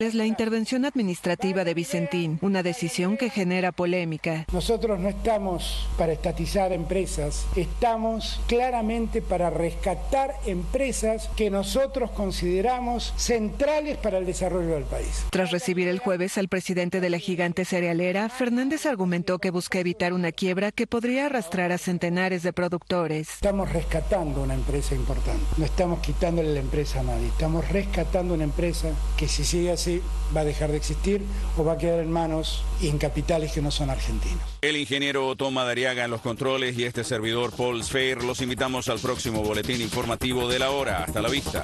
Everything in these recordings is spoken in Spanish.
Es la intervención administrativa de Vicentín, una decisión que genera polémica. Nosotros no estamos para estatizar empresas, estamos claramente para rescatar empresas que nosotros consideramos centrales para el desarrollo del país. Tras recibir el jueves al presidente de la gigante cerealera, Fernández argumentó que busca evitar una quiebra que podría arrastrar a centenares de productores. Estamos rescatando una empresa importante, no estamos quitándole la empresa a nadie, estamos rescatando una empresa que si sigue así va a dejar de existir o va a quedar en manos y en capitales que no son argentinos. El ingeniero Tom Madariaga en los controles y este servidor Paul Sfeir. Los invitamos al próximo boletín informativo de la hora. Hasta la vista.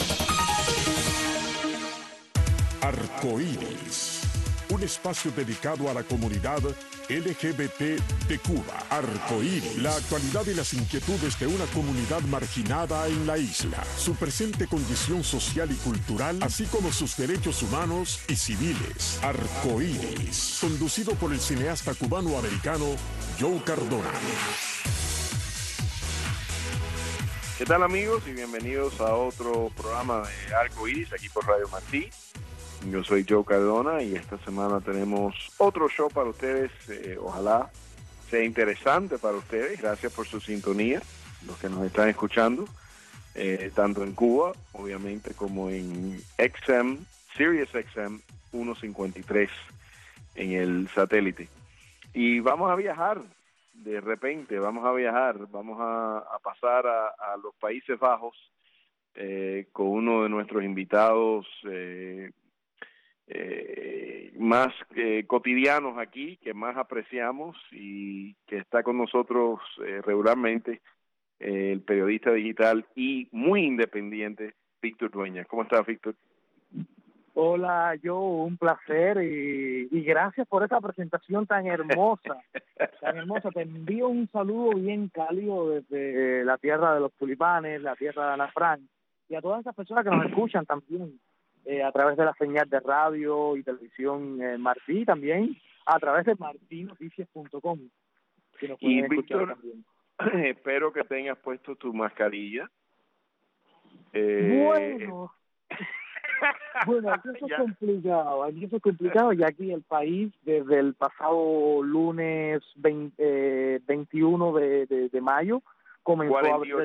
Arcoíris, un espacio dedicado a la comunidad LGBT de Cuba. Arcoíris, la actualidad y las inquietudes de una comunidad marginada en la isla, su presente condición social y cultural, así como sus derechos humanos y civiles. Arcoíris, conducido por el cineasta cubano-americano Joe Cardona. ¿Qué tal, amigos? Y bienvenidos a otro programa de Arcoíris aquí por Radio Martí. Yo soy Joe Cardona y esta semana tenemos otro show para ustedes. Ojalá sea interesante para ustedes. Gracias por su sintonía, los que nos están escuchando, tanto en Cuba, obviamente, como en XM, Sirius XM 153 en el satélite. Y vamos a viajar, de repente, vamos a pasar a los Países Bajos con uno de nuestros invitados más cotidianos aquí, que más apreciamos y que está con nosotros regularmente, el periodista digital y muy independiente, Víctor Dueñas. ¿Cómo estás, Víctor? Hola, un placer y gracias por esa presentación tan hermosa, tan hermosa. Te envío un saludo bien cálido desde la tierra de los tulipanes, la tierra de Ana Frank, y a todas esas personas que nos escuchan también a través de la señal de radio y televisión Martí, también a través de martinoticias.com, que nos pueden escuchar Víctor, también. Espero que tengas puesto tu mascarilla. Bueno, aquí eso es complicado, ya aquí el país desde el pasado lunes 21 de mayo comenzó a abrir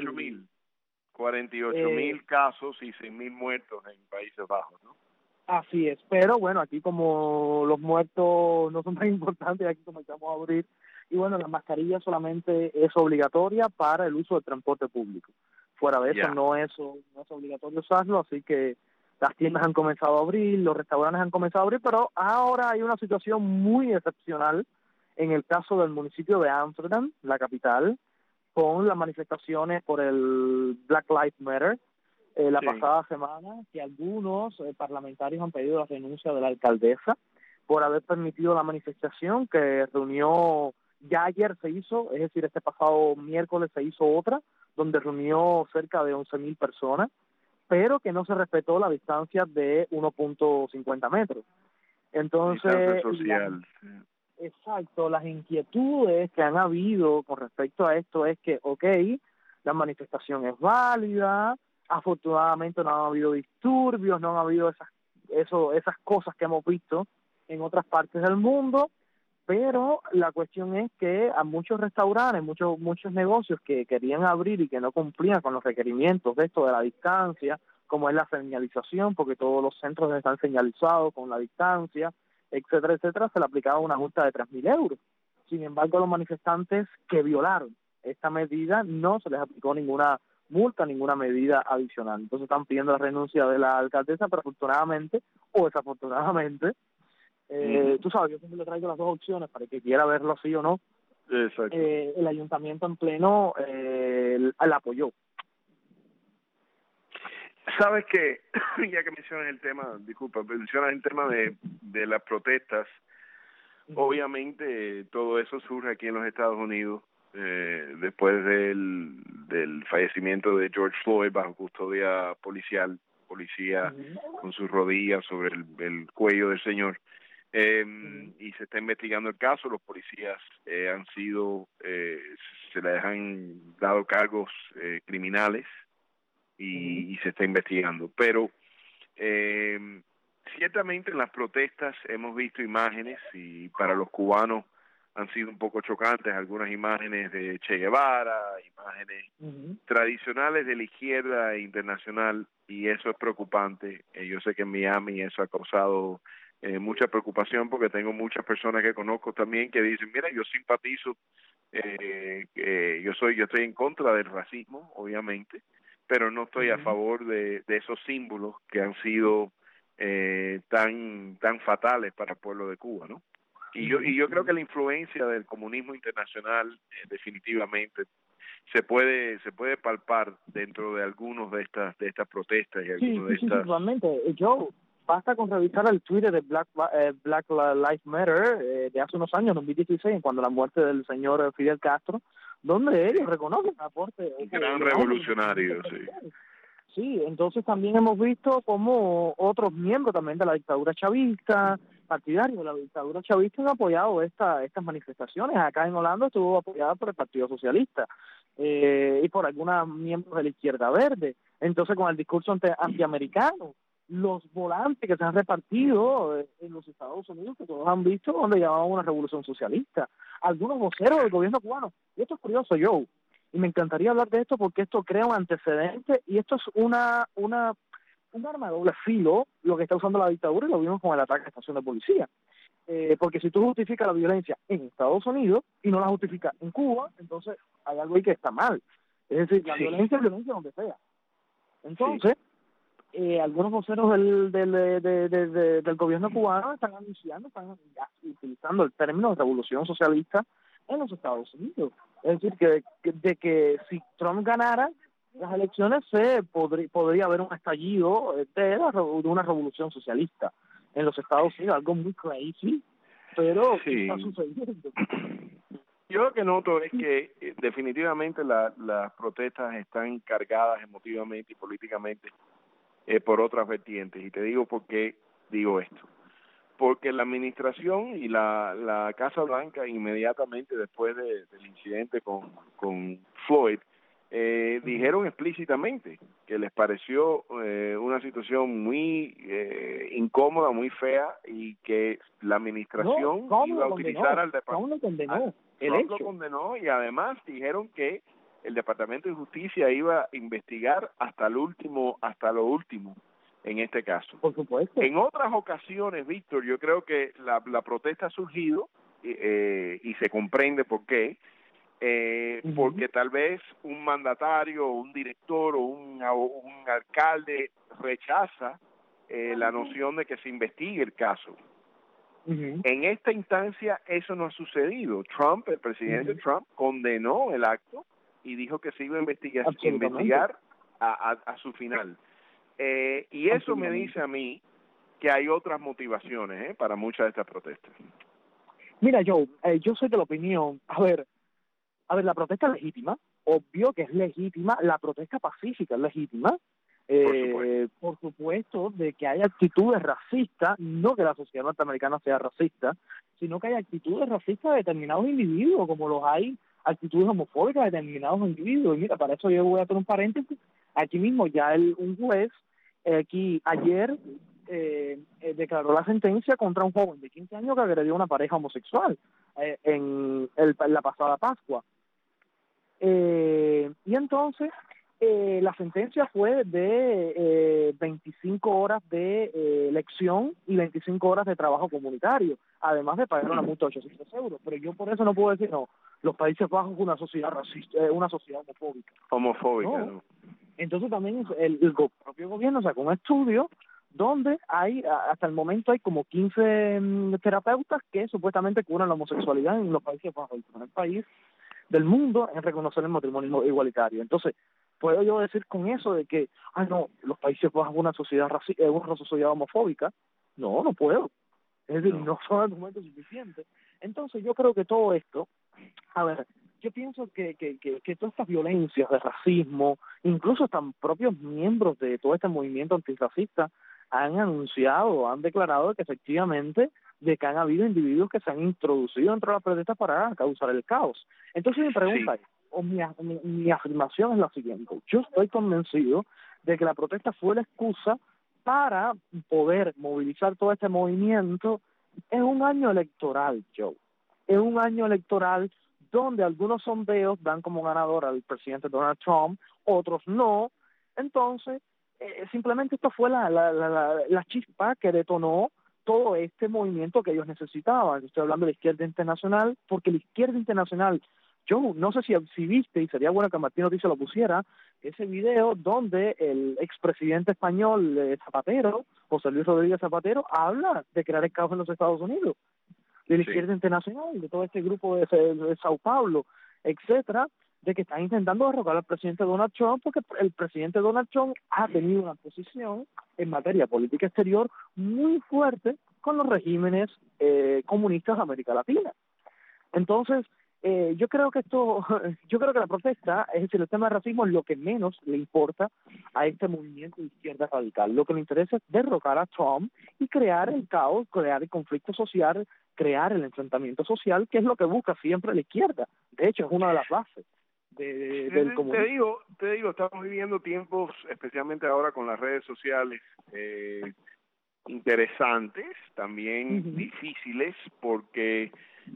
48,000 casos y 6,000 muertos en Países Bajos, ¿no? Así es, pero bueno, aquí como los muertos no son tan importantes, aquí comenzamos a abrir, y bueno, la mascarilla solamente es obligatoria para el uso del transporte público. Fuera de eso no es obligatorio usarlo, así que las tiendas han comenzado a abrir, los restaurantes han comenzado a abrir, pero ahora hay una situación muy excepcional en el caso del municipio de Ámsterdam, la capital, con las manifestaciones por el Black Lives Matter la pasada semana, que algunos parlamentarios han pedido la renuncia de la alcaldesa por haber permitido la manifestación que reunió, ya ayer se hizo, es decir, este pasado miércoles se hizo otra, donde reunió cerca de 11,000 personas, pero que no se respetó la distancia de 1.50 metros. Entonces, social. Exacto, las inquietudes que han habido con respecto a esto es que, la manifestación es válida, afortunadamente no han habido disturbios, no han habido esas cosas que hemos visto en otras partes del mundo, pero la cuestión es que a muchos restaurantes, muchos negocios que querían abrir y que no cumplían con los requerimientos de esto de la distancia, como es la señalización, porque todos los centros están señalizados con la distancia, etcétera, etcétera, se le aplicaba una multa de 3,000 euros. Sin embargo, a los manifestantes que violaron esta medida no se les aplicó ninguna multa, ninguna medida adicional. Entonces están pidiendo la renuncia de la alcaldesa, pero afortunadamente o desafortunadamente, tú sabes, yo siempre le traigo las dos opciones para el que quiera verlo así o no. Exacto. El ayuntamiento en pleno la apoyó. Sabes que, ya que mencionas el tema de las protestas, obviamente todo eso surge aquí en los Estados Unidos después del fallecimiento de George Floyd bajo custodia policial, policía con sus rodillas sobre el cuello del señor. Y se está investigando el caso. Los policías se les han dado cargos criminales y se está investigando, pero ciertamente en las protestas hemos visto imágenes y para los cubanos han sido un poco chocantes algunas imágenes de Che Guevara, imágenes tradicionales de la izquierda internacional, y eso es preocupante. Yo sé que en Miami eso ha causado mucha preocupación, porque tengo muchas personas que conozco también que dicen, mira, yo simpatizo, yo estoy en contra del racismo, obviamente, pero no estoy a favor de esos símbolos que han sido tan fatales para el pueblo de Cuba, ¿no? Y yo creo que la influencia del comunismo internacional definitivamente se puede palpar dentro de algunos de estas protestas y algunos de estas. Realmente, Joe, basta con revisar el Twitter de Black Lives Matter de hace unos años, 2016, cuando la muerte del señor Fidel Castro, donde ellos reconocen el aporte. Un gran revolucionario, sí. Sí, entonces también hemos visto como otros miembros también de la dictadura chavista, partidarios de la dictadura chavista, han apoyado estas manifestaciones. Acá en Holanda estuvo apoyada por el Partido Socialista y por algunos miembros de la Izquierda Verde. Entonces, con el discurso antiamericano, los volantes que se han repartido en los Estados Unidos, que todos han visto, donde llamaban una revolución socialista. Algunos voceros del gobierno cubano. Y esto es curioso, Joe, y me encantaría hablar de esto porque esto crea un antecedente, y esto es un arma de doble filo, lo que está usando la dictadura, y lo vimos con el ataque a la estación de policía. Porque si tú justificas la violencia en Estados Unidos y no la justificas en Cuba, entonces hay algo ahí que está mal. Es decir, la violencia es violencia donde sea. Entonces, algunos voceros del gobierno cubano están utilizando el término de revolución socialista en los Estados Unidos. Es decir, que si Trump ganara las elecciones, podría haber un estallido de una revolución socialista en los Estados Unidos, algo muy crazy, pero sí está sucediendo. Yo lo que noto es que definitivamente las protestas están cargadas emotivamente y políticamente por otras vertientes, y te digo por qué digo esto. Porque la administración y la Casa Blanca, inmediatamente después del incidente con Floyd, dijeron explícitamente que les pareció una situación muy incómoda, muy fea, y que la administración iba a utilizar al departamento. Trump lo condenó, y además dijeron que el Departamento de Justicia iba a investigar hasta lo último en este caso. Por supuesto. En otras ocasiones, Víctor, yo creo que la protesta ha surgido y se comprende por qué, porque tal vez un mandatario, un director o un alcalde rechaza la noción de que se investigue el caso. En esta instancia eso no ha sucedido. El presidente Trump condenó el acto y dijo que se iba a investigar a su final. Y eso me dice a mí que hay otras motivaciones para muchas de estas protestas. Mira, yo soy de la opinión, a ver, la protesta es legítima, obvio que es legítima, la protesta pacífica es legítima, por supuesto de que hay actitudes racistas, no que la sociedad norteamericana sea racista, sino que hay actitudes racistas de determinados individuos, como los hay actitudes homofóbicas de determinados individuos. Y mira, para eso yo voy a hacer un paréntesis. Aquí mismo ya un juez ayer declaró la sentencia contra un joven de 15 años que agredió a una pareja homosexual en la pasada Pascua. Y entonces la sentencia fue de 25 horas de lección y 25 horas de trabajo comunitario, además de pagar una multa de 800 euros. Pero yo por eso no puedo decir, no, los Países Bajos es una sociedad racista, una sociedad homofóbica. ¿No? Entonces también el propio gobierno sacó un estudio donde hasta el momento hay como 15 terapeutas que supuestamente curan la homosexualidad en los Países Bajos, el primer país del mundo en reconocer el matrimonio igualitario. Entonces, ¿puedo yo decir con eso de que, no, los Países Bajos es una sociedad homofóbica? No puedo. Es decir, no son argumentos suficientes. Entonces, yo creo que todo esto, a ver, yo pienso que todas estas violencias de racismo, incluso hasta propios miembros de todo este movimiento antirracista han anunciado, han declarado que efectivamente de que han habido individuos que se han introducido dentro de la protesta para causar el caos. Entonces mi pregunta mi afirmación es la siguiente: yo estoy convencido de que la protesta fue la excusa para poder movilizar todo este movimiento en un año electoral, Joe. Es un año electoral donde algunos sondeos dan como ganador al presidente Donald Trump, otros no. Entonces, simplemente esto fue la chispa que detonó todo este movimiento que ellos necesitaban. Estoy hablando de la izquierda internacional, porque la izquierda internacional, yo no sé si viste, y sería bueno que Martín Ortiz lo pusiera, ese video donde el expresidente español Zapatero, José Luis Rodríguez Zapatero, habla de crear el caos en los Estados Unidos, de la izquierda internacional, de todo este grupo de Sao Paulo, etcétera, de que están intentando derrocar al presidente Donald Trump, porque el presidente Donald Trump ha tenido una posición en materia política exterior muy fuerte con los regímenes comunistas de América Latina. Entonces, yo creo que la protesta, es decir, el tema del racismo es lo que menos le importa a este movimiento de izquierda radical. Lo que le interesa es derrocar a Trump y crear el caos, crear el conflicto social, crear el enfrentamiento social, que es lo que busca siempre la izquierda. De hecho, es una de las bases del comunismo. Te digo, estamos viviendo tiempos, especialmente ahora con las redes sociales, interesantes, también difíciles, porque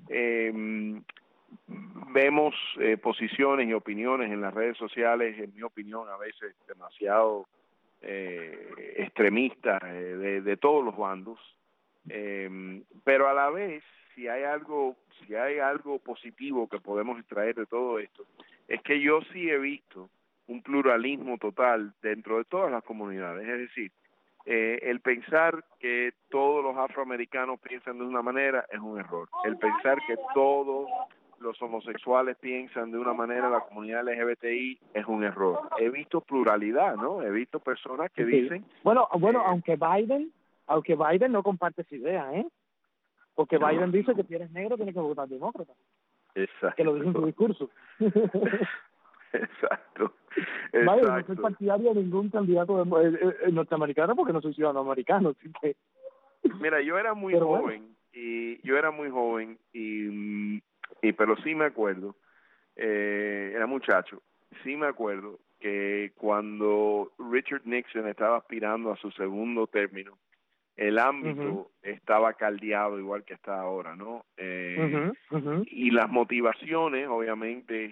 vemos posiciones y opiniones en las redes sociales, en mi opinión, a veces demasiado extremistas de todos los bandos, pero a la vez, si hay algo positivo que podemos extraer de todo esto, es que yo sí he visto un pluralismo total dentro de todas las comunidades. Es decir, el pensar que todos los afroamericanos piensan de una manera es un error. El pensar que todos los homosexuales piensan de una manera, la comunidad LGBTI, es un error. He visto pluralidad, ¿no? He visto personas que dicen... Bueno, aunque Biden no comparte esa idea, porque Biden dice que si eres negro tienes que votar demócrata. Exacto. Que lo dice en su discurso. Exacto. Biden no soy partidario de ningún candidato norteamericano porque no soy ciudadano americano, así que... Mira, yo era muy joven, pero sí me acuerdo, era muchacho, sí me acuerdo que cuando Richard Nixon estaba aspirando a su segundo término, el ámbito estaba caldeado igual que está ahora, ¿no? Y las motivaciones, obviamente,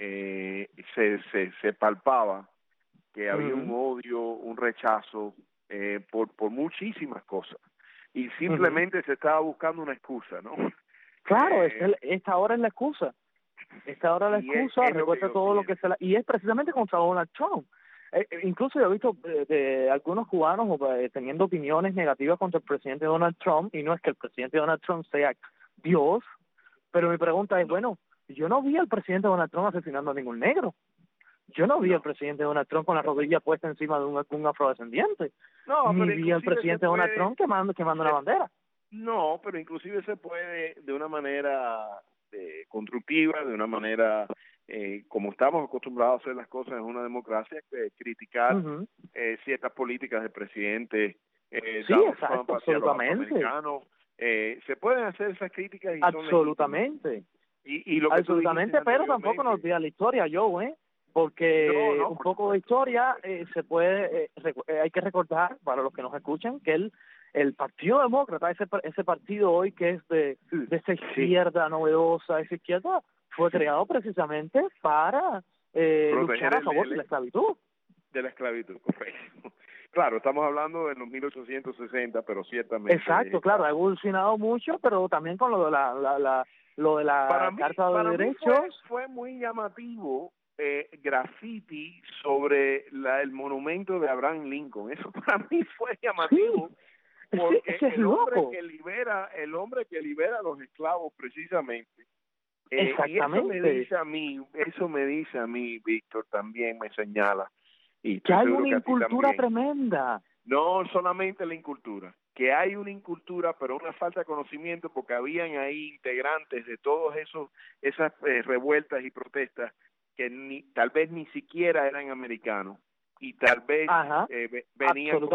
se palpaba que había un odio, un rechazo por muchísimas cosas. Y simplemente se estaba buscando una excusa, ¿no? Claro, esta ahora es la excusa. Esta ahora es la excusa, recuerda todo lo que y es precisamente contra Donald Trump. Incluso yo he visto de algunos cubanos teniendo opiniones negativas contra el presidente Donald Trump, y no es que el presidente Donald Trump sea Dios, pero mi pregunta es, bueno, yo no vi al presidente Donald Trump asesinando a ningún negro. Yo no vi al presidente Donald Trump con la rodilla puesta encima de un afrodescendiente. Ni vi al presidente Donald Trump quemando una bandera. No, pero inclusive se puede de una manera constructiva, de una manera como estamos acostumbrados a hacer las cosas en una democracia, criticar ciertas políticas del presidente Donald Trump hacia los afroamericanos. Se pueden hacer esas críticas y absolutamente. Y lo que absolutamente, pero tampoco nos olvida la historia, porque un poco de historia se puede hay que recordar para los que nos escuchan que el Partido Demócrata, ese partido hoy que es de esa izquierda novedosa, esa izquierda, fue creado precisamente para luchar a favor de la esclavitud. De la esclavitud, correcto. Claro, estamos hablando de los 1860, pero ciertamente... Exacto, claro, ha evolucionado mucho, pero también con lo de la Carta de Derechos. Fue muy llamativo graffiti sobre el monumento de Abraham Lincoln. Eso para mí fue llamativo. Sí. Porque el hombre que libera a los esclavos precisamente, exactamente. Y eso me dice a mí, Víctor, también me señala, y que hay una incultura tremenda. No solamente la incultura, que hay una incultura, pero una falta de conocimiento, porque habían ahí integrantes de todos esas revueltas y protestas que tal vez ni siquiera eran americanos, y tal vez venían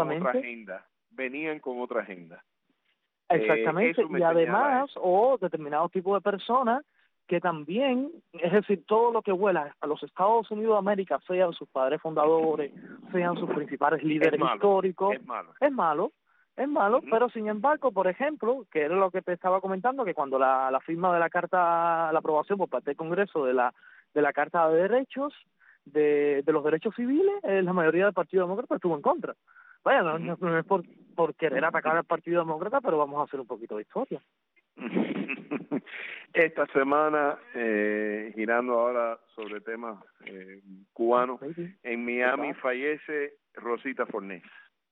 con otra agenda. Exactamente, y además, determinados tipos de personas que también, es decir, todo lo que vuela a los Estados Unidos de América, sean sus padres fundadores, sean sus principales líderes históricos, es malo, pero sin embargo, por ejemplo, que era lo que te estaba comentando, que cuando la firma de la carta, la aprobación por parte del Congreso de la Carta de Derechos, de los derechos civiles, la mayoría del Partido Demócrata estuvo en contra. Vaya, no es por querer atacar al Partido Demócrata, pero vamos a hacer un poquito de historia. Esta semana, girando ahora sobre temas cubanos, en Miami fallece Rosita Fornés.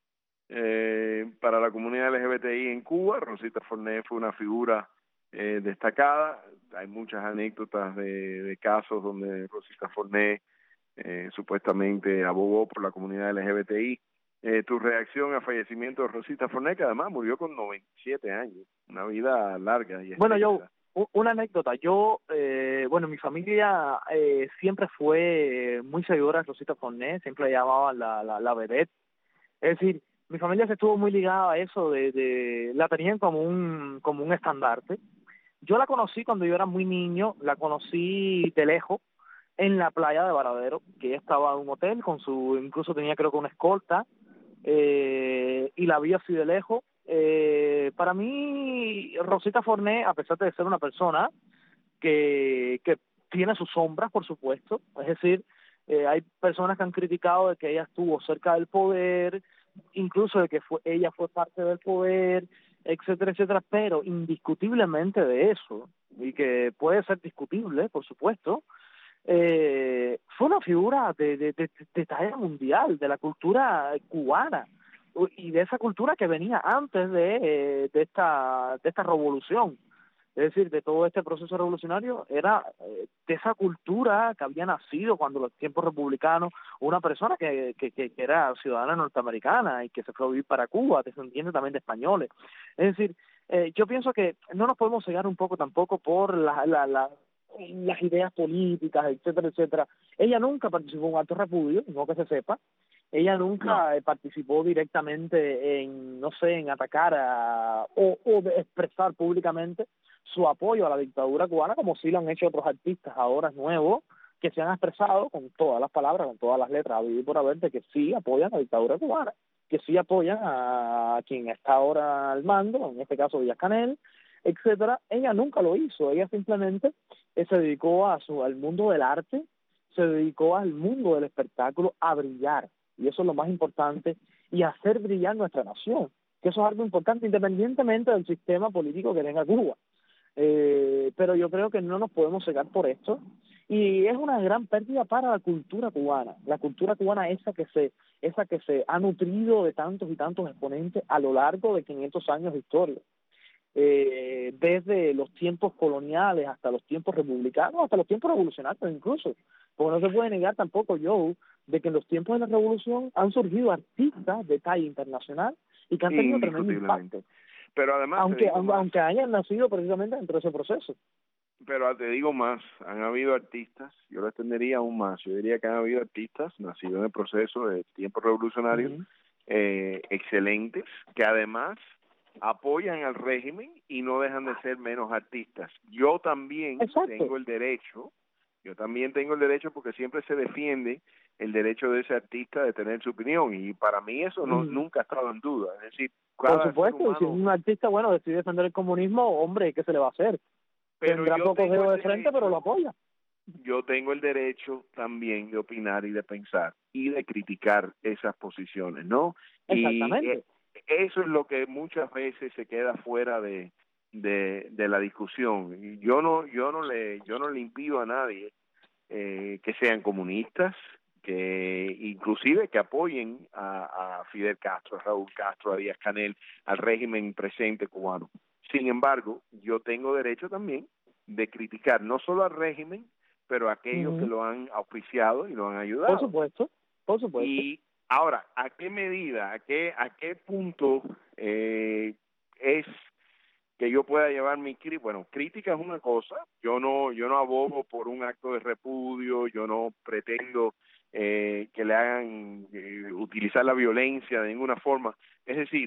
Para la comunidad LGBTI en Cuba, Rosita Fornés fue una figura destacada. Hay muchas anécdotas de casos donde Rosita Fornés supuestamente abogó por la comunidad LGBTI. Tu reacción al fallecimiento de Rosita Fornés, que además murió con 97 años, una vida larga. Y bueno, yo, una anécdota, yo, mi familia siempre fue muy seguidora de Rosita Fornés, siempre la llamaban la vedette. Es decir, mi familia se estuvo muy ligada a eso, la tenían como un estandarte. Yo la conocí cuando yo era muy niño, la conocí de lejos, en la playa de Varadero, que ella estaba en un hotel incluso tenía creo que una escolta, y la vi así de lejos. Para mí, Rosita Fornés, a pesar de ser una persona que tiene sus sombras, por supuesto, es decir, hay personas que han criticado de que ella estuvo cerca del poder, incluso de que ella fue parte del poder, etcétera, etcétera, pero indiscutiblemente de eso, y que puede ser discutible, por supuesto, fue una figura de talla mundial, de la cultura cubana, y de esa cultura que venía antes de esta revolución. Es decir, de todo este proceso revolucionario, era de esa cultura que había nacido cuando los tiempos republicanos, una persona que era ciudadana norteamericana y que se fue a vivir para Cuba, descendiente también de españoles. Es decir, yo pienso que no nos podemos cegar un poco tampoco por las ideas políticas, etcétera, etcétera. Ella nunca participó en un acto de repudio, no que se sepa. Ella nunca participó directamente en atacar o de expresar públicamente su apoyo a la dictadura cubana, como sí lo han hecho otros artistas ahora nuevos, que se han expresado con todas las palabras, con todas las letras, a vivir por haber, de que sí apoyan a la dictadura cubana, que sí apoyan a quien está ahora al mando, en este caso Díaz-Canel, etcétera. Ella nunca lo hizo, ella simplemente se dedicó al mundo del arte, se dedicó al mundo del espectáculo, a brillar, y eso es lo más importante, y hacer brillar nuestra nación, que eso es algo importante independientemente del sistema político que tenga Cuba. Pero yo creo que no nos podemos cegar por esto, y es una gran pérdida para la cultura cubana esa que se ha nutrido de tantos y tantos exponentes a lo largo de 500 años de historia, desde los tiempos coloniales hasta los tiempos republicanos, hasta los tiempos revolucionarios incluso, porque no se puede negar tampoco, Joe, de que en los tiempos de la revolución han surgido artistas de talla internacional y que han tenido tremendo impacto. Pero además, aunque hayan nacido precisamente dentro de ese proceso. Pero te digo más, han habido artistas, yo lo extendería aún más, yo diría que han habido artistas nacidos en el proceso de tiempo revolucionario, excelentes, que además apoyan al régimen y no dejan de ser menos artistas. Yo también tengo el derecho porque siempre se defiende el derecho de ese artista de tener su opinión, y para mí eso nunca ha estado en duda. Es decir, por supuesto, si un artista decide defender el comunismo, hombre, ¿qué se le va a hacer? Tendrá pocos dedos de frente, pero lo apoya. Yo tengo el derecho también de opinar y de pensar y de criticar esas posiciones, ¿no? Exactamente. Y eso es lo que muchas veces se queda fuera de la discusión. Y yo no le impido a nadie que sean comunistas, que inclusive que apoyen a Fidel Castro, a Raúl Castro, a Díaz-Canel, al régimen presente cubano. Sin embargo, yo tengo derecho también de criticar no solo al régimen, pero a aquellos que lo han auspiciado y lo han ayudado. Por supuesto. Y ahora, ¿a qué medida, a qué punto es que yo pueda llevar mi crítica? Bueno, crítica es una cosa, yo no abogo por un acto de repudio, yo no pretendo que le hagan utilizar la violencia de ninguna forma. Es decir,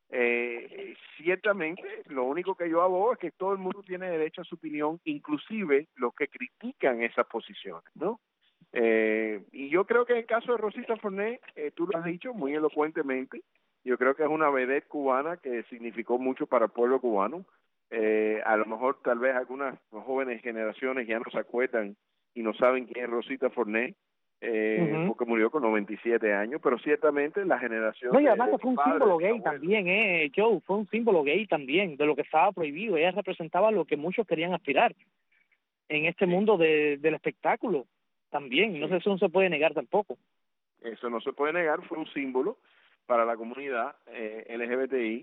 Ciertamente, lo único que yo abogo es que todo el mundo tiene derecho a su opinión, inclusive los que critican esas posiciones, ¿no? Y yo creo que en el caso de Rosita Fornés, tú lo has dicho muy elocuentemente, yo creo que es una vedette cubana que significó mucho para el pueblo cubano. A lo mejor tal vez algunas jóvenes generaciones ya no se acuerdan y no saben quién es Rosita Fornés, porque murió con 97 años, pero ciertamente la generación... No, y además que fue un símbolo gay también, Joe, fue un símbolo gay también, de lo que estaba prohibido. Ella representaba lo que muchos querían aspirar en este mundo del espectáculo también, no sé, eso no se puede negar tampoco. Eso no se puede negar, fue un símbolo para la comunidad LGBTI,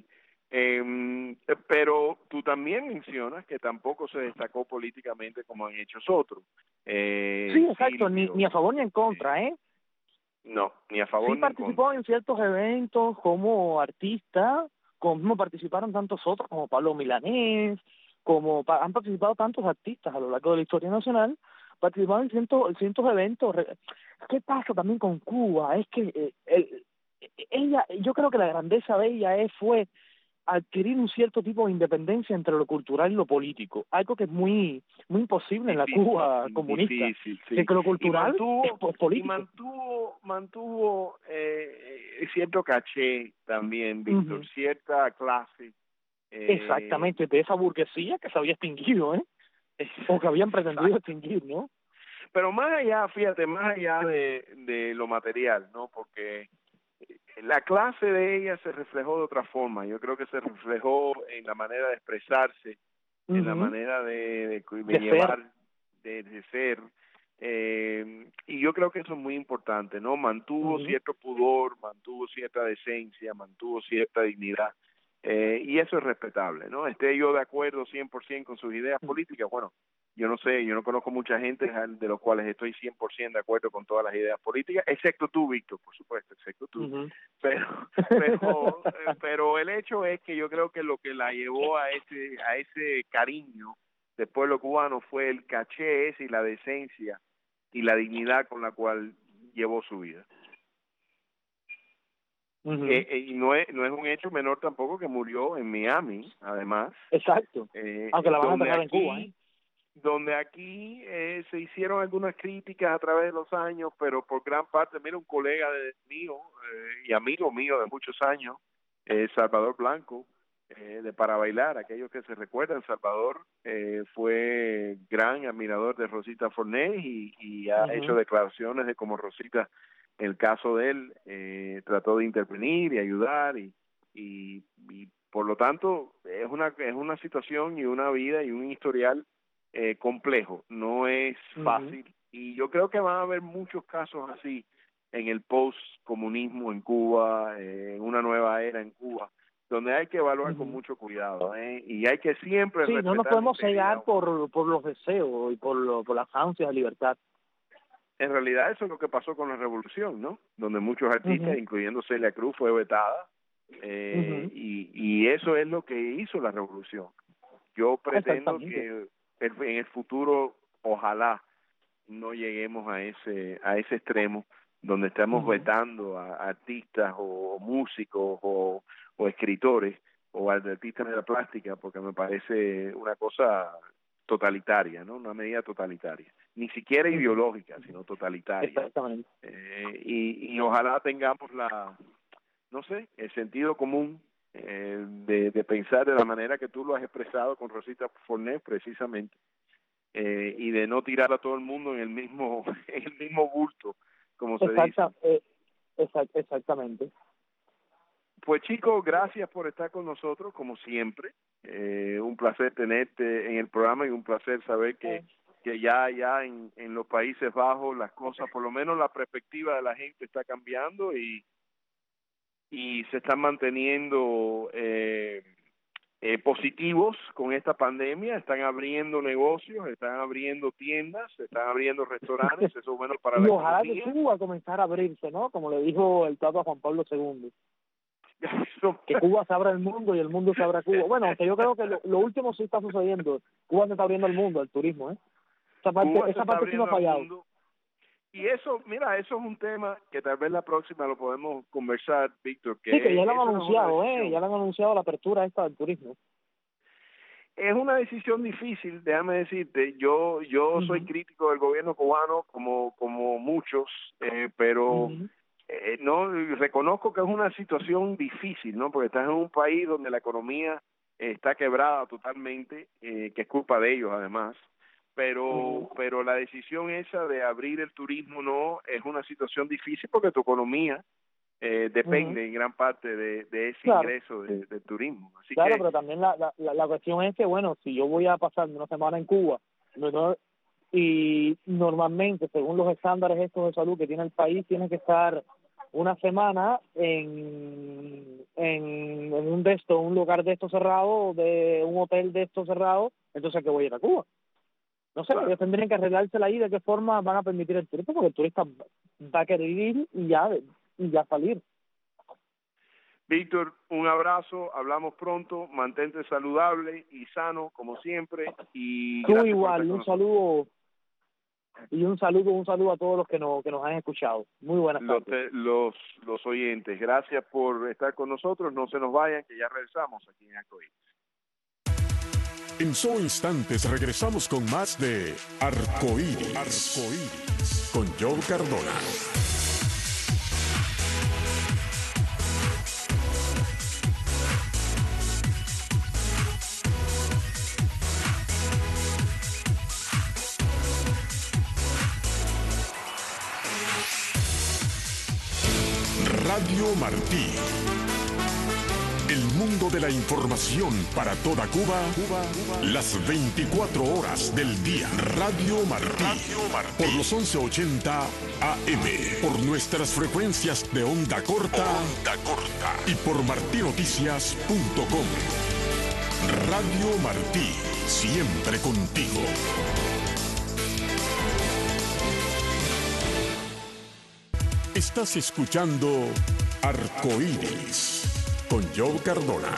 pero tú también mencionas que tampoco se destacó políticamente como han hecho otros. Sí, exacto, ni a favor ni en contra, No, ni a favor sí ni en participó contra. en ciertos eventos como artista, como participaron tantos otros como Pablo Milanés, han participado tantos artistas a lo largo de la historia nacional, participaron en cientos eventos. ¿Qué pasa también con Cuba? Es que ella, yo creo que la grandeza de ella fue adquirir un cierto tipo de independencia entre lo cultural y lo político, algo que es muy imposible en la Cuba comunista, difícil, sí. que lo cultural es político. Y mantuvo cierto caché también, Víctor, cierta clase. Exactamente, de esa burguesía que se había extinguido, o que habían pretendido extinguir, ¿no? Pero más allá, fíjate, más allá de lo material, ¿no? Porque la clase de ella se reflejó de otra forma. Yo creo que se reflejó en la manera de expresarse, en la manera de llevar, de ser. Y yo creo que eso es muy importante, ¿no? Mantuvo cierto pudor, mantuvo cierta decencia, mantuvo cierta dignidad. Y eso es respetable, ¿no? Esté yo de acuerdo 100% con sus ideas políticas, bueno, yo no sé, yo no conozco mucha gente de los cuales estoy 100% de acuerdo con todas las ideas políticas, excepto tú, Víctor, por supuesto, excepto tú. Pero el hecho es que yo creo que lo que la llevó a ese cariño del pueblo cubano fue el caché ese y la decencia y la dignidad con la cual llevó su vida. Y no es un hecho menor tampoco que murió en Miami, además. Exacto, aunque la van a enterrar en Cuba, donde aquí se hicieron algunas críticas a través de los años, pero por gran parte, mira, un colega mío y amigo mío de muchos años, Salvador Blanco, de Para Bailar, aquellos que se recuerdan, Salvador fue gran admirador de Rosita Fornés y ha hecho declaraciones de cómo Rosita, en el caso de él, trató de intervenir y ayudar y por lo tanto es una situación y una vida y un historial complejo, no es fácil, y yo creo que van a haber muchos casos así en el post-comunismo en Cuba, en una nueva era en Cuba, donde hay que evaluar con mucho cuidado, y hay que siempre respetar. No nos podemos cegar por los deseos y por las ansias de libertad. En realidad eso es lo que pasó con la revolución, ¿no? Donde muchos artistas, incluyendo Celia Cruz, fue vetada, y eso es lo que hizo la revolución. Yo pretendo que en el futuro, ojalá no lleguemos a ese extremo donde estamos vetando a artistas o músicos o escritores o artistas de la plástica, porque me parece una cosa totalitaria, ¿no? Una medida totalitaria, ni siquiera ideológica, sino totalitaria. Exactamente. Y ojalá tengamos el sentido común de pensar de la manera que tú lo has expresado con Rosita Fornés, precisamente, y de no tirar a todo el mundo en el mismo bulto, como se dice. Exactamente. Pues chicos, gracias por estar con nosotros, como siempre. Un placer tenerte en el programa y un placer saber que ya en los Países Bajos las cosas, por lo menos la perspectiva de la gente está cambiando y se están manteniendo positivos con esta pandemia, están abriendo negocios, están abriendo tiendas, están abriendo restaurantes, eso es bueno para la ojalá economía. que Cuba comenzara a abrirse, ¿no? Como le dijo el Papa Juan Pablo II. Que Cuba se abra al mundo y el mundo se abra a Cuba. Bueno, aunque yo creo que lo último sí está sucediendo. Cuba se está abriendo al mundo, al turismo, Esa parte sí no ha fallado. Y eso, mira, eso es un tema que tal vez la próxima lo podemos conversar, Víctor. Sí, que ya lo han eso anunciado, ya lo han anunciado la apertura esta del turismo. Es una decisión difícil, déjame decirte. Yo soy crítico del gobierno cubano como muchos, pero no reconozco que es una situación difícil, ¿no? Porque estás en un país donde la economía está quebrada totalmente, que es culpa de ellos además. Pero la decisión esa de abrir el turismo no es una situación difícil porque tu economía depende en gran parte de ese ingreso del turismo. Así que, pero también la cuestión es que, bueno, si yo voy a pasar una semana en Cuba, y normalmente, según los estándares estos de salud que tiene el país, tiene que estar una semana en un lugar de estos cerrado, de un hotel de estos cerrado, entonces que voy a ir a Cuba. No sé, ellos tendrían que arreglársela ahí de qué forma van a permitir el turismo, porque el turista va a querer ir y ya salir. Víctor, un abrazo, hablamos pronto, mantente saludable y sano como siempre. Y tú igual, un saludo a todos los que nos han escuchado. Muy buenas tardes. Los oyentes, gracias por estar con nosotros, no se nos vayan, que ya regresamos aquí en Arcoíris. En solo instantes regresamos con más de Arcoíris con Joe Cardona. Radio Martí. El mundo de la información para toda Cuba, las 24 horas del día. Radio Martí. Por los 1180 AM. Por nuestras frecuencias de onda corta. Y por martinoticias.com. Radio Martí. Siempre contigo. Estás escuchando Arcoíris con Joe Cardona.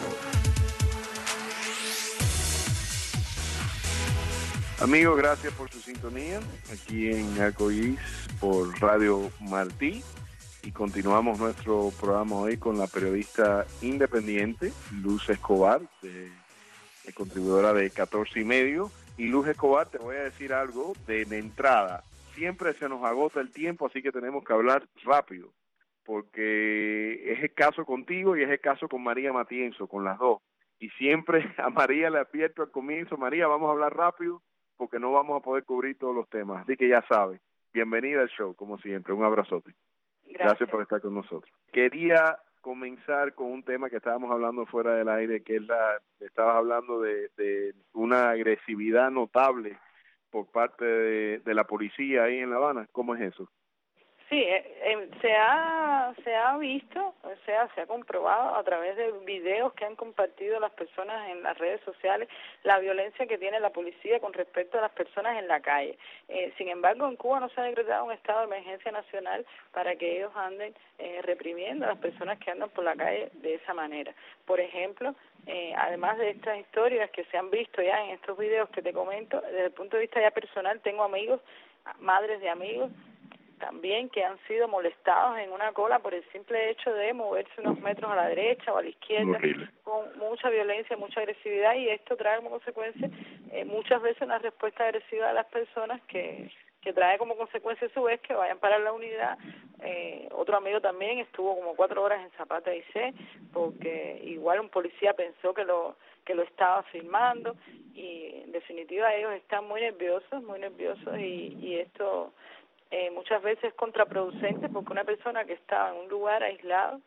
Amigos, gracias por su sintonía aquí en Arcoíris por Radio Martí. Y continuamos nuestro programa hoy con la periodista independiente Luz Escobar, contribuidora de 14 y medio. Y Luz Escobar, te voy a decir algo de entrada. Siempre se nos agota el tiempo, así que tenemos que hablar rápido, porque es el caso contigo y es el caso con María Matienzo, con las dos. Y siempre a María le advierto al comienzo, María, vamos a hablar rápido, porque no vamos a poder cubrir todos los temas. Así que ya sabes, bienvenida al show, como siempre. Un abrazote. Gracias por estar con nosotros. Quería comenzar con un tema que estábamos hablando fuera del aire, que es estabas hablando de una agresividad notable por parte de la policía ahí en La Habana. ¿Cómo es eso? Sí, se ha visto, o sea, se ha comprobado a través de videos que han compartido las personas en las redes sociales la violencia que tiene la policía con respecto a las personas en la calle. Sin embargo, en Cuba no se ha decretado un estado de emergencia nacional para que ellos anden reprimiendo a las personas que andan por la calle de esa manera. Por ejemplo, además de estas historias que se han visto ya en estos videos que te comento, desde el punto de vista ya personal, tengo amigos, madres de amigos, también que han sido molestados en una cola por el simple hecho de moverse unos metros a la derecha o a la izquierda, con mucha violencia, mucha agresividad, y esto trae como consecuencia muchas veces una respuesta agresiva de las personas que trae como consecuencia a su vez que vayan para la unidad. Otro amigo también estuvo como 4 horas en Zapata y C, porque igual un policía pensó que lo estaba filmando, y en definitiva ellos están muy nerviosos y esto muchas veces es contraproducente, porque una persona que estaba en un lugar aislado,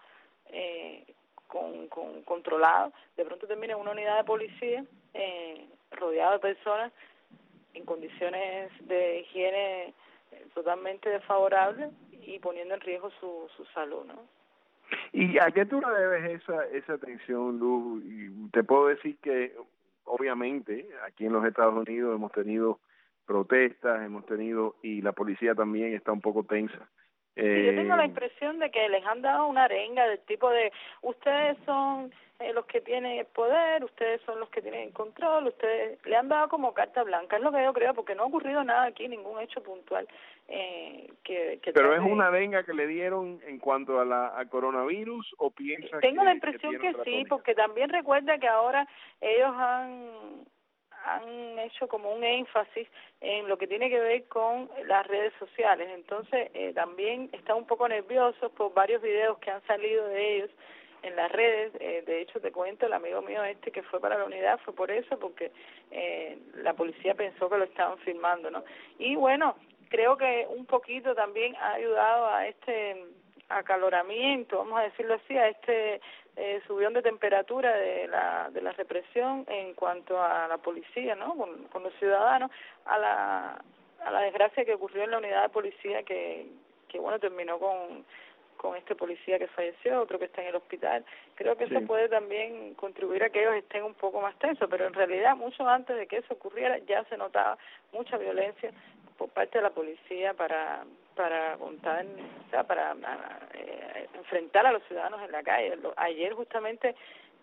controlado, de pronto termina en una unidad de policía rodeado de personas en condiciones de higiene totalmente desfavorables y poniendo en riesgo su salud, ¿no? ¿Y a qué tú le debes esa tensión, Luz? Y te puedo decir que obviamente aquí en los Estados Unidos hemos tenido protestas, y la policía también está un poco tensa Sí, yo tengo la impresión de que les han dado una arenga del tipo de ustedes son los que tienen el poder, ustedes son los que tienen el control, ustedes le han dado como carta blanca, es lo que yo creo, porque no ha ocurrido nada aquí, ningún hecho puntual que pero es una arenga que le dieron en cuanto a coronavirus, o piensa tengo la impresión que sí, porque también recuerda que ahora ellos han hecho como un énfasis en lo que tiene que ver con las redes sociales, entonces también están un poco nerviosos por varios videos que han salido de ellos en las redes. De hecho te cuento, el amigo mío que fue para la unidad fue por eso, porque la policía pensó que lo estaban filmando, ¿no? Y bueno, creo que un poquito también ha ayudado a este acaloramiento, vamos a decirlo así, a este subión de temperatura de la represión en cuanto a la policía, ¿no? Con los ciudadanos, a la desgracia que ocurrió en la unidad de policía que bueno, terminó con este policía que falleció, otro que está en el hospital. Creo que eso puede también contribuir a que ellos estén un poco más tensos, pero en realidad mucho antes de que eso ocurriera ya se notaba mucha violencia por parte de la policía para contar, o sea, para enfrentar a los ciudadanos en la calle. Ayer justamente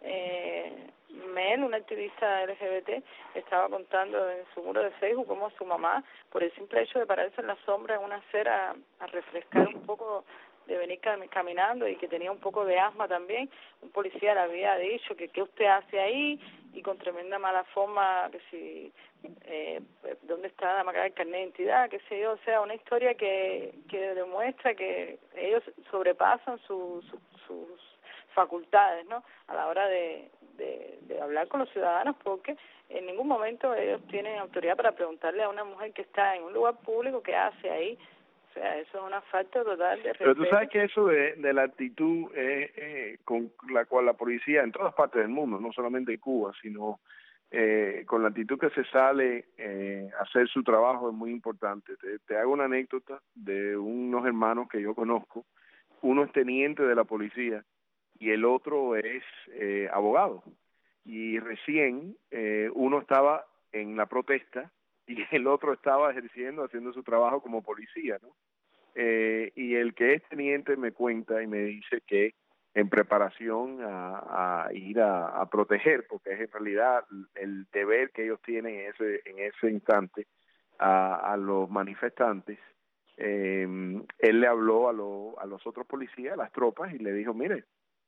Mel, una activista LGBT, estaba contando en su muro de Facebook cómo su mamá, por el simple hecho de pararse en la sombra en una acera a refrescar un poco, de venir caminando, y que tenía un poco de asma también, un policía le había dicho que qué usted hace ahí, y con tremenda mala forma, que si dónde está la marca del carnet de identidad, qué sé yo, o sea, una historia que demuestra que ellos sobrepasan sus facultades, ¿no?, a la hora de hablar con los ciudadanos, porque en ningún momento ellos tienen autoridad para preguntarle a una mujer que está en un lugar público qué hace ahí. O sea, eso es una falta total de respeto. Pero tú sabes que eso de la actitud con la cual la policía en todas partes del mundo, no solamente en Cuba, sino con la actitud que se sale a hacer su trabajo, es muy importante. Te hago una anécdota de unos hermanos que yo conozco. Uno es teniente de la policía y el otro es abogado. Y recién uno estaba en la protesta y el otro estaba haciendo su trabajo como policía, ¿no? Y el que es teniente me cuenta y me dice que en preparación a ir a proteger, porque es en realidad el deber que ellos tienen en ese instante a los manifestantes, él le habló a los otros policías, a las tropas, y le dijo, mire,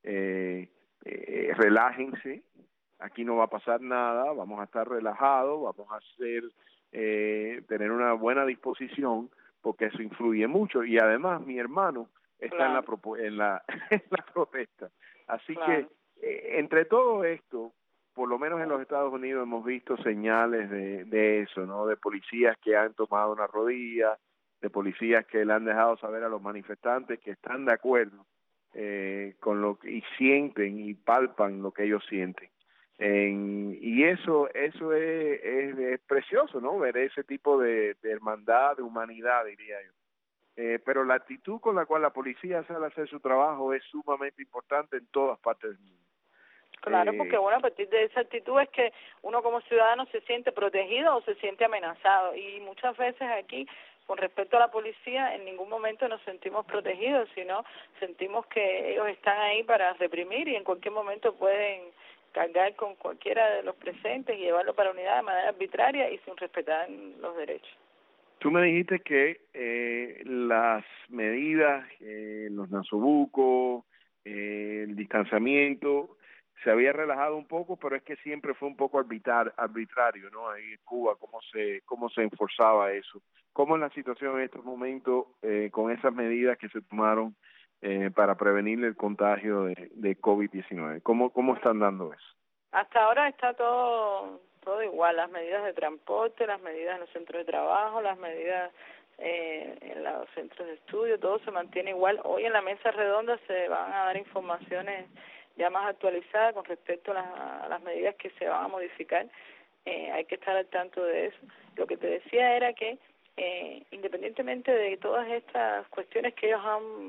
relájense, aquí no va a pasar nada, vamos a estar relajados, vamos a tener una buena disposición, porque eso influye mucho. Y además mi hermano está en la protesta. Así que entre todo esto, por lo menos en los Estados Unidos hemos visto señales de eso, ¿no? De policías que han tomado una rodilla, de policías que le han dejado saber a los manifestantes que están de acuerdo con lo que, y sienten y palpan lo que ellos sienten. Y eso es precioso, ¿no? Ver ese tipo de hermandad, de humanidad, diría yo. Pero la actitud con la cual la policía sale a hacer su trabajo es sumamente importante en todas partes del mundo. Claro, porque bueno, a partir de esa actitud es que uno como ciudadano se siente protegido o se siente amenazado, y muchas veces aquí, con respecto a la policía, en ningún momento nos sentimos protegidos, sino sentimos que ellos están ahí para reprimir y en cualquier momento pueden cargar con cualquiera de los presentes y llevarlo para la unidad de manera arbitraria y sin respetar los derechos. Tú me dijiste que las medidas, los nasobucos, el distanciamiento, se había relajado un poco, pero es que siempre fue un poco arbitrario, ¿no? Ahí en Cuba, cómo se enforzaba eso. ¿Cómo es la situación en estos momentos con esas medidas que se tomaron para prevenir el contagio de COVID-19? ¿Cómo están dando eso? Hasta ahora está todo igual, las medidas de transporte, las medidas en los centros de trabajo, las medidas en los centros de estudio, todo se mantiene igual. Hoy en la mesa redonda se van a dar informaciones ya más actualizadas con respecto a las medidas que se van a modificar. Hay que estar al tanto de eso. Lo que te decía era que independientemente de todas estas cuestiones que ellos han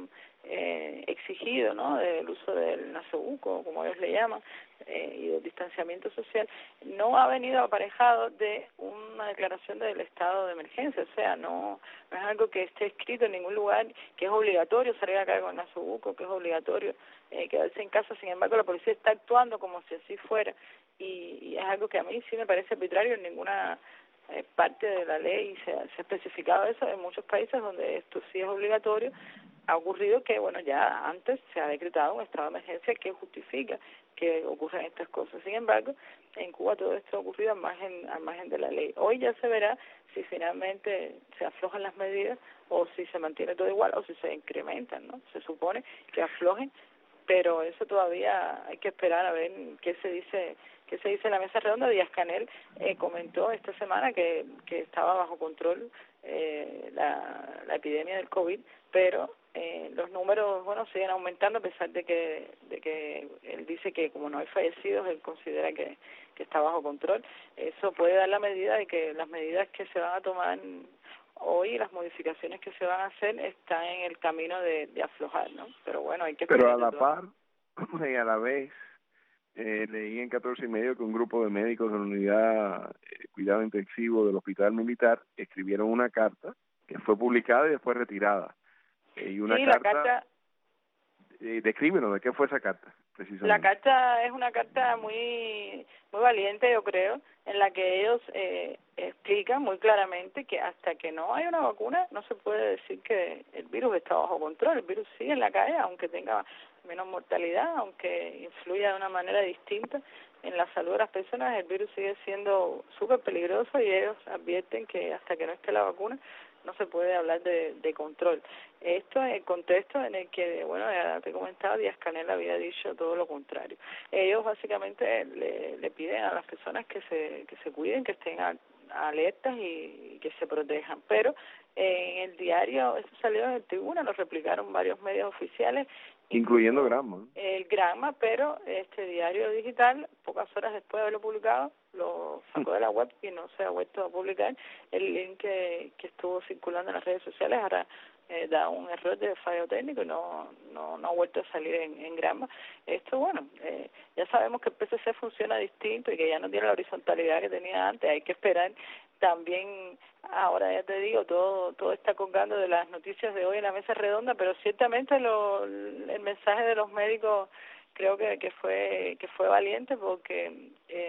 exigido, ¿no?, del uso del nasobuco, como ellos le llaman, y del distanciamiento social, no ha venido aparejado de una declaración del estado de emergencia. O sea, no es algo que esté escrito en ningún lugar, que es obligatorio salir a caer con el nasobuco, que es obligatorio quedarse en casa. Sin embargo, la policía está actuando como si así fuera, y es algo que a mí sí me parece arbitrario. En ninguna parte de la ley se ha especificado eso. En muchos países donde esto sí es obligatorio, ha ocurrido que, bueno, ya antes se ha decretado un estado de emergencia que justifica que ocurran estas cosas. Sin embargo, en Cuba todo esto ha ocurrido al margen de la ley. Hoy ya se verá si finalmente se aflojan las medidas o si se mantiene todo igual o si se incrementan, ¿no? Se supone que aflojen, pero eso todavía hay que esperar a ver qué se dice en la mesa redonda. Díaz-Canel comentó esta semana que estaba bajo control la epidemia del COVID, pero los números, bueno, siguen aumentando, a pesar de que él dice que como no hay fallecidos, él considera que está bajo control. Eso puede dar la medida de que las medidas que se van a tomar hoy, las modificaciones que se van a hacer, están en el camino de aflojar, ¿no? Pero bueno, hay que esperar. Pero a la par y a la vez, leí en 14 y medio que un grupo de médicos de la unidad cuidado intensivo del hospital militar escribieron una carta que fue publicada y después retirada. Y una sí, carta, la carta, descríbenos, ¿de qué fue esa carta? Precisamente. La carta es una carta muy valiente, yo creo, en la que ellos explican muy claramente que hasta que no haya una vacuna no se puede decir que el virus está bajo control. El virus sigue en la calle, aunque tenga menos mortalidad, aunque influya de una manera distinta en la salud de las personas, el virus sigue siendo súper peligroso, y ellos advierten que hasta que no esté la vacuna no se puede hablar de control. Esto en el contexto en el que, bueno, ya te comentaba, Díaz-Canel había dicho todo lo contrario. Ellos básicamente le piden a las personas que se cuiden, que estén alertas y que se protejan. Pero en el diario, eso salió en el Tribuna, lo replicaron varios medios oficiales, incluyendo Granma. El Granma, pero este diario digital, pocas horas después de haberlo publicado, lo sacó de la web y no se ha vuelto a publicar. El link que estuvo circulando en las redes sociales ahora da un error de fallo técnico y no ha vuelto a salir en Granma. Esto, bueno, ya sabemos que el PCC funciona distinto y que ya no tiene la horizontalidad que tenía antes. Hay que esperar. También, ahora ya te digo, todo está colgando de las noticias de hoy en la mesa redonda, pero ciertamente el mensaje de los médicos creo que fue valiente, porque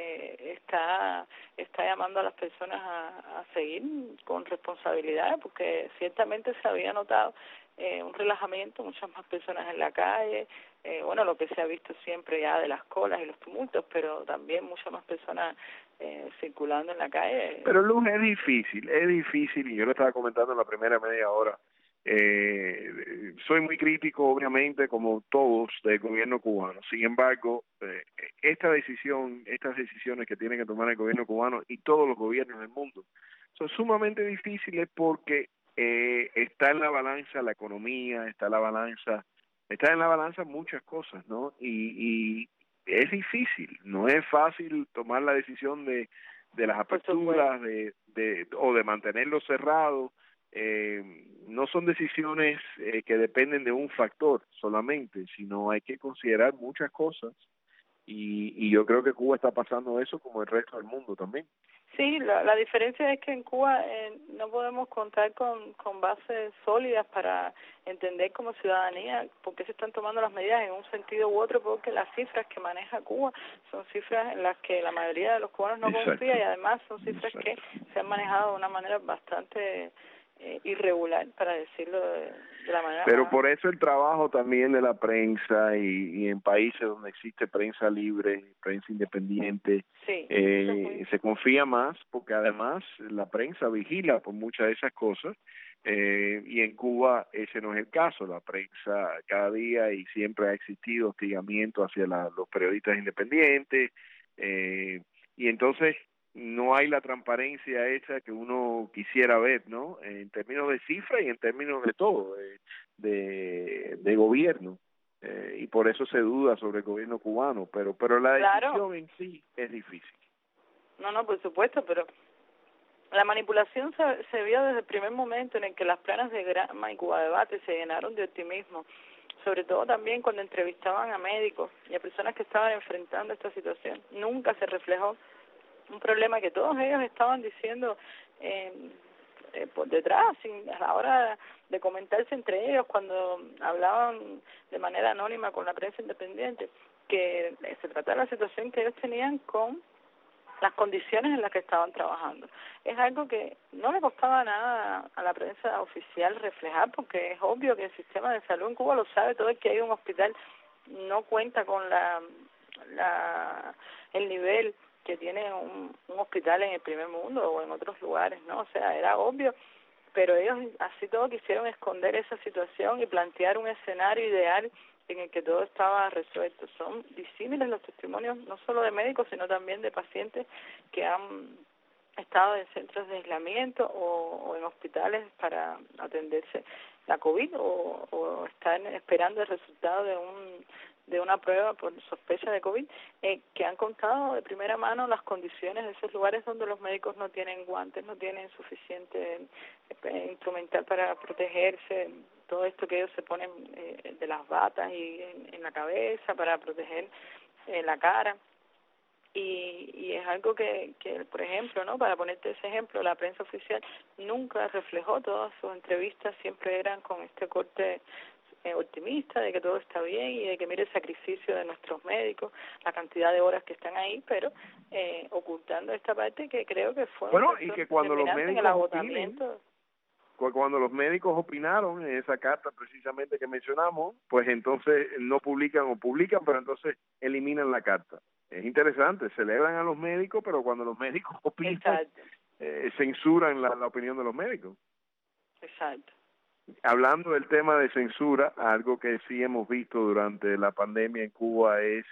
está llamando a las personas a seguir con responsabilidad, porque ciertamente se había notado un relajamiento, muchas más personas en la calle, bueno, lo que se ha visto siempre ya de las colas y los tumultos, pero también muchas más personas circulando en la calle. Pero Luz, es difícil, y yo lo estaba comentando en la primera media hora. Soy muy crítico, obviamente, como todos, del gobierno cubano. Sin embargo, estas decisiones que tiene que tomar el gobierno cubano y todos los gobiernos del mundo son sumamente difíciles, porque está en la balanza la economía, está en la balanza muchas cosas, ¿no? Y es difícil, no es fácil tomar la decisión de las aperturas, o de mantenerlo cerrado. No son decisiones que dependen de un factor solamente, sino hay que considerar muchas cosas, y yo creo que Cuba está pasando eso como el resto del mundo también. Sí, la diferencia es que en Cuba no podemos contar con bases sólidas para entender como ciudadanía por qué se están tomando las medidas en un sentido u otro, porque las cifras que maneja Cuba son cifras en las que la mayoría de los cubanos no confía, y además son cifras que se han manejado de una manera bastante irregular, para decirlo de la manera. Pero por eso el trabajo también de la prensa, y en países donde existe prensa libre, prensa independiente, sí, se confía más, porque además la prensa vigila por muchas de esas cosas, y en Cuba ese no es el caso. La prensa cada día y siempre ha existido hostigamiento hacia los periodistas independientes, y entonces no hay la transparencia esa que uno quisiera ver, ¿no? En términos de cifras y en términos de todo, de gobierno, y por eso se duda sobre el gobierno cubano, pero la decisión en sí es difícil. No, por supuesto, pero la manipulación se vio desde el primer momento en el que las planas de Granma y Cuba Debate se llenaron de optimismo sobre todo también cuando entrevistaban a médicos y a personas que estaban enfrentando esta situación, nunca se reflejó un problema que todos ellos estaban diciendo por detrás, a la hora de comentarse entre ellos, cuando hablaban de manera anónima con la prensa independiente, que se trataba de la situación que ellos tenían con las condiciones en las que estaban trabajando. Es algo que no le costaba nada a la prensa oficial reflejar, porque es obvio que el sistema de salud en Cuba lo sabe, todo el que ha ido a un hospital no cuenta con el nivel que tiene un hospital en el primer mundo o en otros lugares, ¿no? O sea, era obvio, pero ellos así todo quisieron esconder esa situación y plantear un escenario ideal en el que todo estaba resuelto. Son disímiles los testimonios, no solo de médicos, sino también de pacientes que han estado en centros de aislamiento o en hospitales para atenderse la COVID o están esperando el resultado de una prueba por sospecha de COVID, que han contado de primera mano las condiciones de esos lugares donde los médicos no tienen guantes, no tienen suficiente instrumental para protegerse, todo esto que ellos se ponen de las batas y en la cabeza para proteger la cara. Y es algo que, por ejemplo, ¿no? Para ponerte ese ejemplo, la prensa oficial nunca reflejó, todas sus entrevistas siempre eran con este corte optimista de que todo está bien y de que mire el sacrificio de nuestros médicos, la cantidad de horas que están ahí, pero ocultando esta parte que creo que fue y que cuando los médicos en el agotamiento. Cuando los médicos opinaron en esa carta precisamente que mencionamos, pues entonces no publican o publican, pero entonces eliminan la carta. Es interesante, celebran a los médicos, pero cuando los médicos opinan, censuran la opinión de los médicos. Exacto. Hablando del tema de censura, algo que sí hemos visto durante la pandemia en Cuba es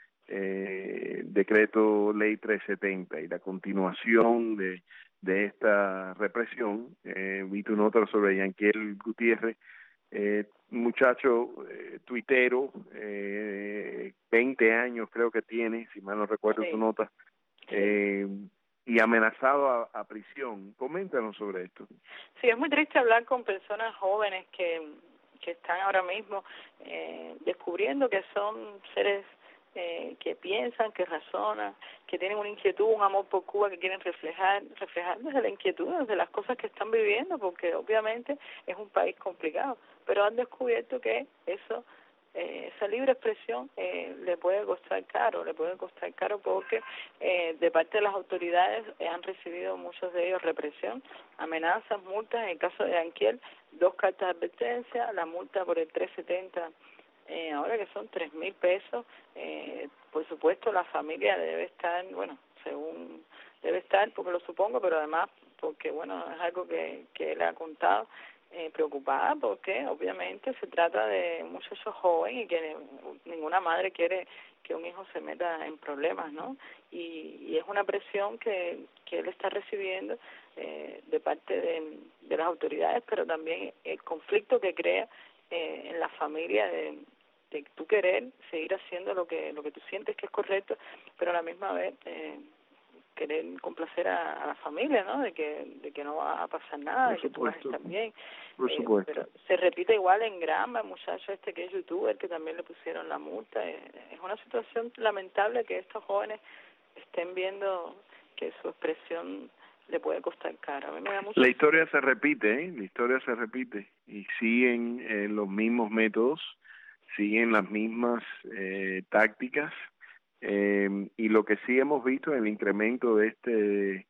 decreto ley 370 y la continuación de esta represión. Vi tu nota sobre Yanquiel Gutiérrez, muchacho tuitero, 20 años creo que tiene, si mal no recuerdo tu nota, y amenazado a prisión. Coméntanos sobre esto. Sí, es muy triste hablar con personas jóvenes que están ahora mismo descubriendo que son seres que piensan, que razonan, que tienen una inquietud, un amor por Cuba, que quieren reflejar desde la inquietud, desde las cosas que están viviendo, porque obviamente es un país complicado, pero han descubierto que esa libre expresión le puede costar caro porque de parte de las autoridades han recibido muchos de ellos represión, amenazas, multas. En el caso de Yanquiel, 2 cartas de advertencia, la multa por el 370 ahora que son 3,000 pesos. Por supuesto la familia debe estar, porque lo supongo, pero además porque es algo que él ha contado, preocupada porque obviamente se trata de un muchacho joven y que ninguna madre quiere que un hijo se meta en problemas, ¿no? Y es una presión que él está recibiendo de parte de las autoridades, pero también el conflicto que crea en la familia de tú querer seguir haciendo lo que tú sientes que es correcto, pero a la misma vez querer complacer a la familia, ¿no? De que no va a pasar nada, de que tú vas a estar bien. Por supuesto. Pero se repite igual en Granma, el muchacho que es youtuber, que también le pusieron la multa. Es una situación lamentable que estos jóvenes estén viendo que su expresión le puede costar caro. A mí me da mucho... La historia se repite, y siguen los mismos métodos, siguen las mismas tácticas, y lo que sí hemos visto en el incremento de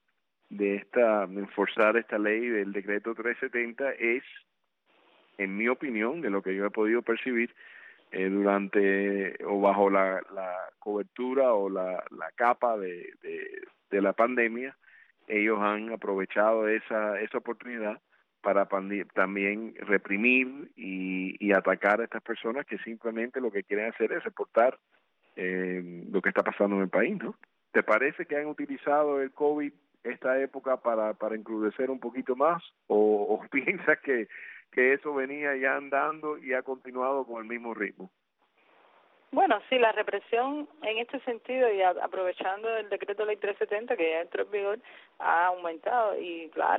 enforzar esta ley del decreto 370 es, en mi opinión, de lo que yo he podido percibir durante o bajo la cobertura o la capa de la pandemia, ellos han aprovechado esa oportunidad para también reprimir y atacar a estas personas que simplemente lo que quieren hacer es reportar lo que está pasando en el país, ¿no? ¿Te parece que han utilizado el COVID esta época para encrudecer un poquito más o piensas que eso venía ya andando y ha continuado con el mismo ritmo? Bueno, sí, la represión en este sentido y aprovechando el decreto ley 370 que ya entró en vigor ha aumentado y claro,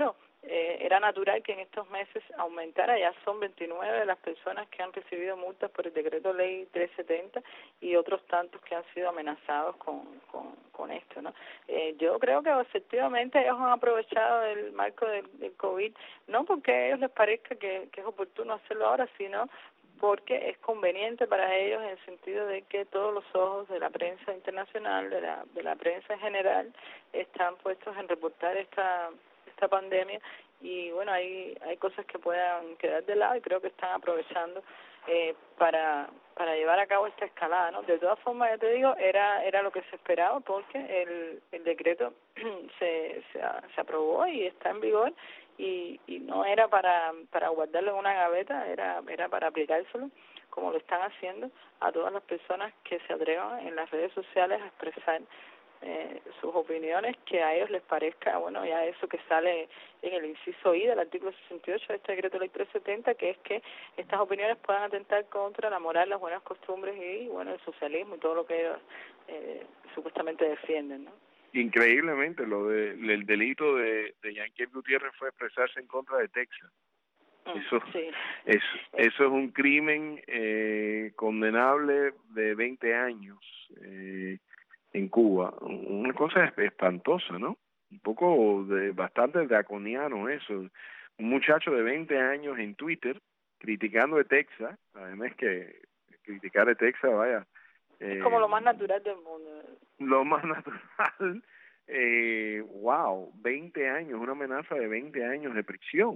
era natural que en estos meses aumentara. Ya son 29 las personas que han recibido multas por el decreto ley 370 y otros tantos que han sido amenazados con esto, ¿no? Yo creo que efectivamente ellos han aprovechado el marco del COVID, no porque a ellos les parezca que es oportuno hacerlo ahora, sino porque es conveniente para ellos en el sentido de que todos los ojos de la prensa internacional, de la prensa en general, están puestos en reportar esta pandemia, y bueno, hay cosas que puedan quedar de lado y creo que están aprovechando para llevar a cabo esta escalada, ¿no? De todas formas, ya te digo, era lo que se esperaba, porque el decreto se aprobó y está en vigor, y no era para guardarlo en una gaveta, era para aplicárselo, como lo están haciendo a todas las personas que se atrevan en las redes sociales a expresar sus opiniones, que a ellos les parezca, bueno, ya eso que sale en el inciso I del artículo 68 de este decreto ley 370, que es que estas opiniones puedan atentar contra la moral, las buenas costumbres y, bueno, el socialismo y todo lo que ellos supuestamente defienden, ¿no? Increíblemente, el delito de Yanquiel Gutiérrez fue expresarse en contra de Texas. Eso es un crimen condenable de 20 años en Cuba. Una cosa espantosa, ¿no? Un poco bastante draconiano eso. Un muchacho de 20 años en Twitter criticando de Texas, además que criticar de Texas, vaya... es como lo más natural del mundo. Lo más natural. Wow, 20 años, una amenaza de 20 años de prisión.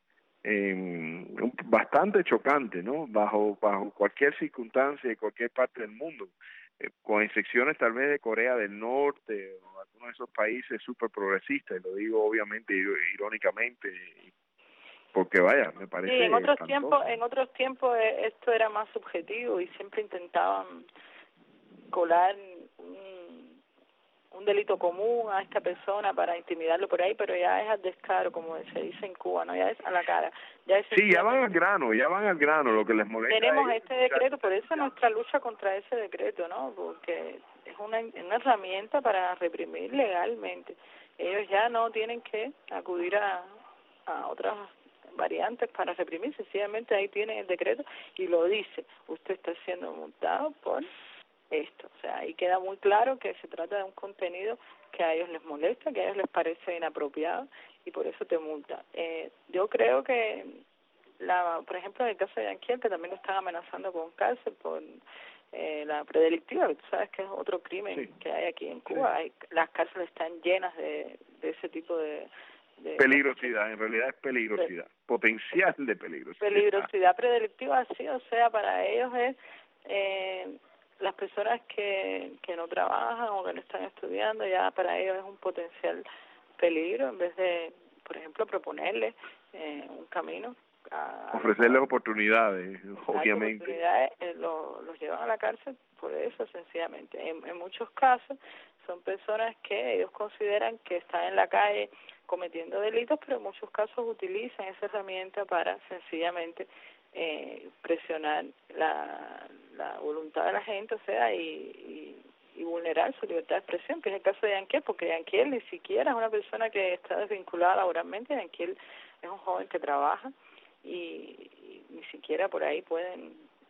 Bastante chocante, ¿no? Bajo cualquier circunstancia de cualquier parte del mundo, con excepciones tal vez de Corea del Norte o algunos de esos países súper progresistas, y lo digo obviamente irónicamente, porque vaya, me parece... Sí, en otros tiempos esto era más subjetivo y siempre intentaban colar un delito común a esta persona para intimidarlo por ahí, pero ya es al descaro, como se dice en Cuba, ¿no? Ya es a la cara. Sí, ya van al grano, lo que les molesta. Tenemos este decreto, por eso nuestra lucha contra ese decreto, ¿no? Porque es una herramienta para reprimir legalmente. Ellos ya no tienen que acudir a otras variantes para reprimir, sencillamente ahí tienen el decreto y lo dice, usted está siendo multado por esto. O sea, ahí queda muy claro que se trata de un contenido que a ellos les molesta, que a ellos les parece inapropiado y por eso te multa. Yo creo que, por ejemplo, en el caso de Yanquiel, que también lo están amenazando con cárcel por la predelictiva, que tú sabes que es otro crimen que hay aquí en Cuba. Las cárceles están llenas de ese tipo de peligrosidad, en realidad es peligrosidad, potencial de peligrosidad. Peligrosidad predelictiva, sí, o sea, para ellos es las personas que no trabajan o que no están estudiando, ya para ellos es un potencial peligro, en vez de, por ejemplo, proponerles un camino. Ofrecerles oportunidades, obviamente. Oportunidades, los llevan a la cárcel por eso, sencillamente. En muchos casos son personas que ellos consideran que están en la calle cometiendo delitos, pero en muchos casos utilizan esa herramienta para sencillamente presionar la voluntad de la gente, o sea, y vulnerar su libertad de expresión, que es el caso de Yanquiel, porque Yanquiel ni siquiera es una persona que está desvinculada laboralmente. Yanquiel es un joven que trabaja y ni siquiera por ahí pueden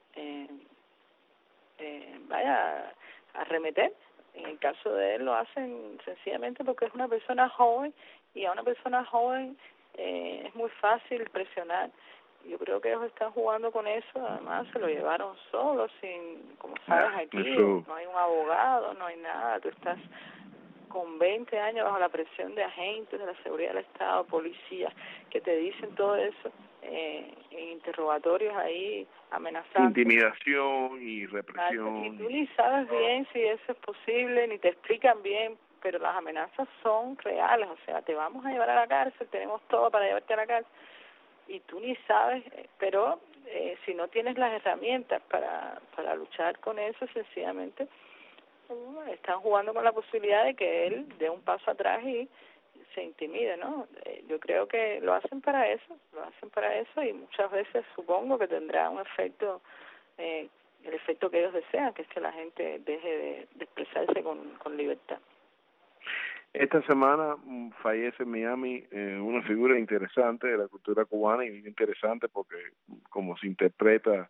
arremeter. En el caso de él lo hacen sencillamente porque es una persona joven, y a una persona joven es muy fácil presionar. Yo creo que ellos están jugando con eso. Además se lo llevaron solo, como sabes, aquí no hay un abogado, no hay nada. Tú estás con 20 años bajo la presión de agentes de la seguridad del Estado, policías, que te dicen todo eso en interrogatorios ahí amenazando. Intimidación y represión. Y tú ni sabes bien si eso es posible, ni te explican bien, pero las amenazas son reales. O sea, te vamos a llevar a la cárcel, tenemos todo para llevarte a la cárcel, y tú ni sabes, pero si no tienes las herramientas para luchar con eso, sencillamente están jugando con la posibilidad de que él dé un paso atrás y se intimide, ¿no? Yo creo que lo hacen para eso, y muchas veces supongo que tendrá un efecto, el efecto que ellos desean, que es que la gente deje de expresarse con libertad. Esta semana fallece en Miami una figura interesante de la cultura cubana, y bien interesante porque como se interpretó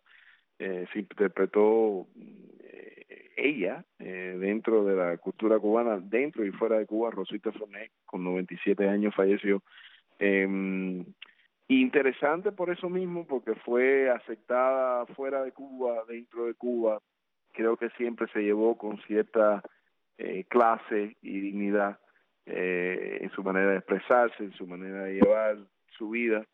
ella dentro de la cultura cubana, dentro y fuera de Cuba. Rosita Fornés, con 97 años, falleció. Interesante por eso mismo, porque fue aceptada fuera de Cuba, dentro de Cuba. Creo que siempre se llevó con cierta clase y dignidad en su manera de expresarse, en su manera de llevar su vida.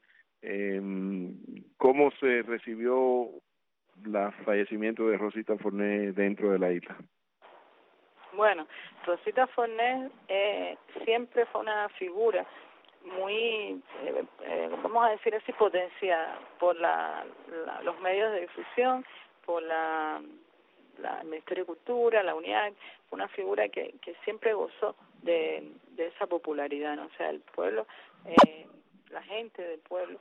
¿Cómo se recibió el fallecimiento de Rosita Fornés dentro de la isla? Bueno, Rosita Fornés siempre fue una figura muy, vamos a decir así, potenciada por los medios de difusión, por el Ministerio de Cultura, la UNIAC, una figura que siempre gozó de esa popularidad, ¿no? O sea, el pueblo, la gente del pueblo,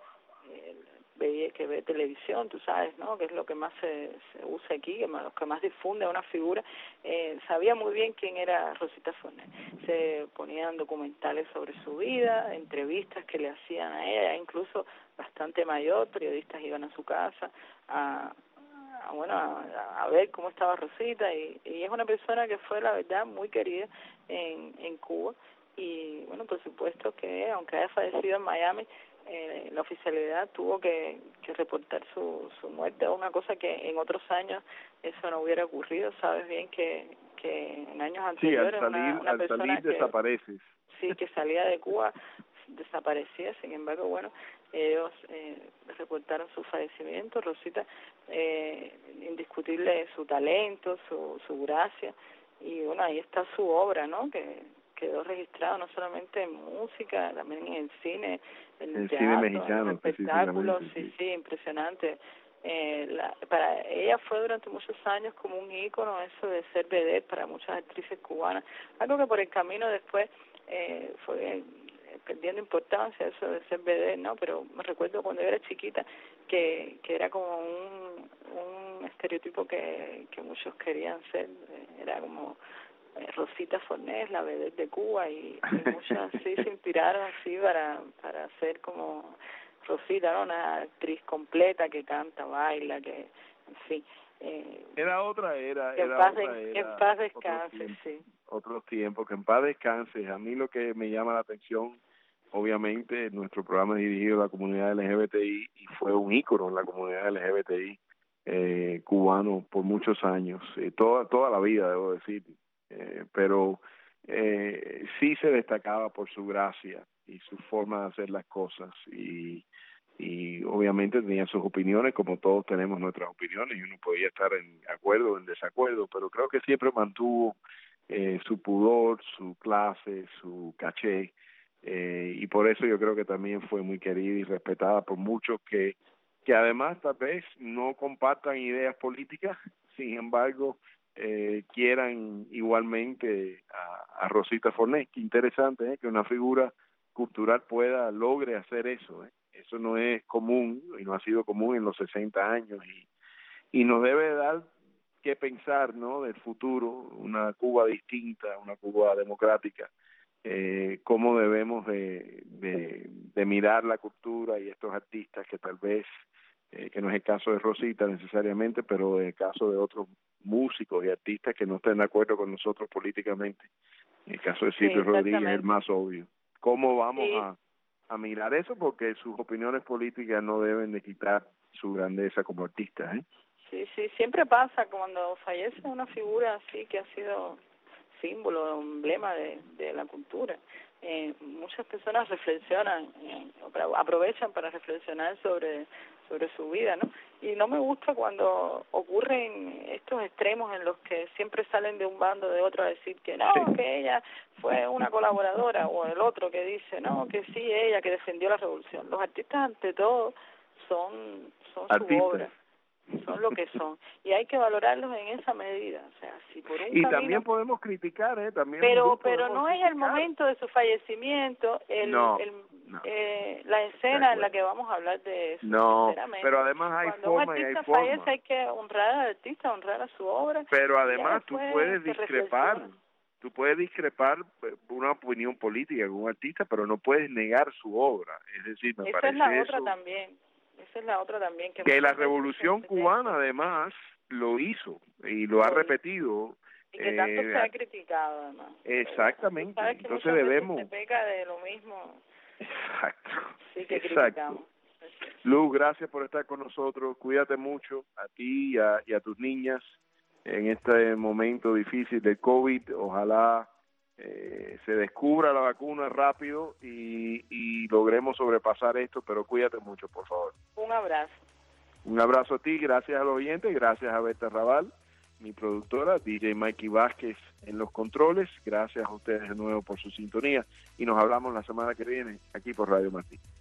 que ve televisión, tú sabes, ¿no? Que es lo que más se usa aquí, lo que más difunde una figura. Sabía muy bien quién era Rosita Fornés. Se ponían documentales sobre su vida, entrevistas que le hacían a ella, incluso bastante mayor, periodistas iban a su casa a ver cómo estaba Rosita, y es una persona que fue, la verdad, muy querida en Cuba. Y bueno, por supuesto que aunque haya fallecido en Miami, la oficialidad tuvo que reportar su muerte, una cosa que en otros años eso no hubiera ocurrido. Sabes bien que en años anteriores una persona salir desapareces. Sí, que salía de Cuba desaparecía. Sin embargo, bueno, ellos reportaron su fallecimiento. Rosita, indiscutible su talento, su gracia, y bueno, ahí está su obra, ¿no? Que quedó registrado no solamente en música, también en el cine, en el teatro, cine mexicano, en los espectáculos. Sí, impresionante. Para ella fue durante muchos años como un ícono eso de ser vedette para muchas actrices cubanas, algo que por el camino después fue perdiendo importancia, eso de ser vedette, ¿no? Pero me recuerdo cuando yo era chiquita que era como un estereotipo que muchos querían ser, era como Rosita Fornés, la vedette de Cuba, y muchas sí se inspiraron así para ser como Rosita, ¿no? Una actriz completa que canta, baila, que, en fin. Era otra era. Que en paz descanse, sí. Otros tiempos, que en paz descanse. A mí lo que me llama la atención, obviamente, nuestro programa es dirigido a la comunidad LGBTI y fue un ícono en la comunidad LGBTI cubano por muchos años, toda la vida, debo decir. Pero sí se destacaba por su gracia y su forma de hacer las cosas, y obviamente tenía sus opiniones, como todos tenemos nuestras opiniones, y uno podía estar en acuerdo o en desacuerdo, pero creo que siempre mantuvo su pudor, su clase, su caché, y por eso yo creo que también fue muy querida y respetada por muchos que además tal vez no compartan ideas políticas, sin embargo quieran igualmente a Rosita Fornés. Qué interesante que una figura cultural logre hacer eso. Eso no es común y no ha sido común en los 60 años, y nos debe dar que pensar, ¿no?, del futuro, una Cuba distinta, una Cuba democrática, cómo debemos de mirar la cultura y estos artistas que tal vez, que no es el caso de Rosita necesariamente, pero es el caso de otros músicos y artistas que no estén de acuerdo con nosotros políticamente. En el caso de Silvio Rodríguez es el más obvio. ¿Cómo vamos a mirar eso? Porque sus opiniones políticas no deben de quitar su grandeza como artista, Sí, siempre pasa cuando fallece una figura así que ha sido símbolo, emblema de la cultura. Muchas personas reflexionan, aprovechan para reflexionar sobre su vida, ¿no? Y no me gusta cuando ocurren estos extremos en los que siempre salen de un bando o de otro a decir que no, que ella fue una colaboradora, o el otro que dice no, que sí, ella que defendió la revolución. Los artistas ante todo son su obra, son lo que son, y hay que valorarlos en esa medida. O sea, si por un camino, también podemos criticar, también, pero no es el momento de su fallecimiento la escena en la que vamos a hablar de eso. No, pero además hay cuando forma un y hay artista forma. fallece hay que honrar al artista, honrar a su obra. Pero además tú puedes discrepar. tú puedes discrepar una opinión política con un artista, pero no puedes negar su obra. Es decir, me esa parece es la otra eso, también. Esa es la otra también. que la Revolución Cubana, además, lo hizo y lo ha repetido. Y que tanto se ha criticado, además. Exactamente. Sabes que Entonces muchas debemos... veces se peca de lo mismo. Exacto. Sí, que Exacto. criticamos. Luz, gracias por estar con nosotros. Cuídate mucho a ti y a tus niñas en este momento difícil del COVID. Ojalá se descubra la vacuna rápido y logremos sobrepasar esto, pero cuídate mucho, por favor. Un abrazo. Un abrazo a ti, gracias a los oyentes, gracias a Berta Raval, mi productora, DJ Mikey Vázquez en los controles. Gracias a ustedes de nuevo por su sintonía y nos hablamos la semana que viene aquí por Radio Martí.